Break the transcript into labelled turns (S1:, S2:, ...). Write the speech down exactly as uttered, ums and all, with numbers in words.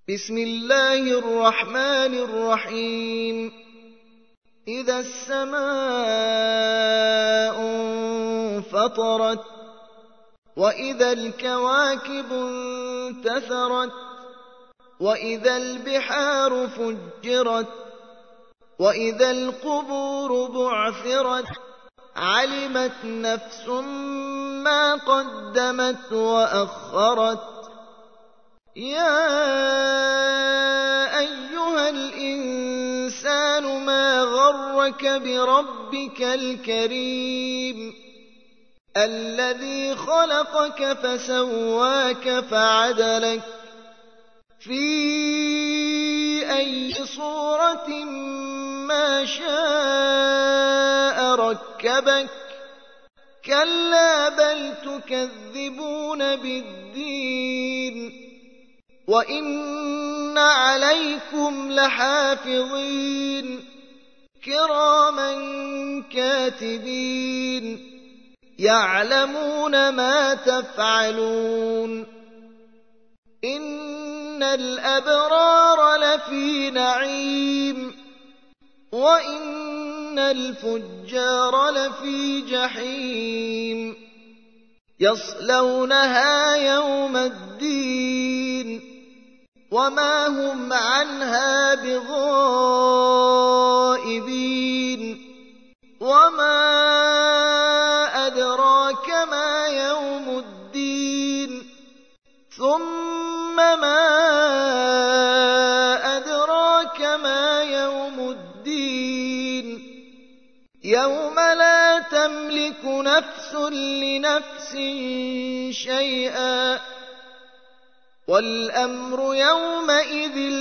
S1: بسم الله الرحمن الرحيم إذا السماء انفطرت وإذا الكواكب انتثرت وإذا البحار فجرت وإذا القبور بعثرت علمت نفس ما قدمت وأخرت يا أيها الإنسان ما غرك بربك الكريم الذي خلقك فسواك فعدلك في أي صورة ما شاء ركبك كلا بل تكذبون بالدين وإن عليكم لحافظين كراما كاتبين يعلمون ما تفعلون إن الأبرار لفي نعيم وإن الفجار لفي جحيم يصلونها يوم الدين وما هم عنها بغائبين وما أدراك ما يوم الدين ثم ما أدراك ما يوم الدين يوم لا تملك نفس لنفس شيئا والأمر يومئذ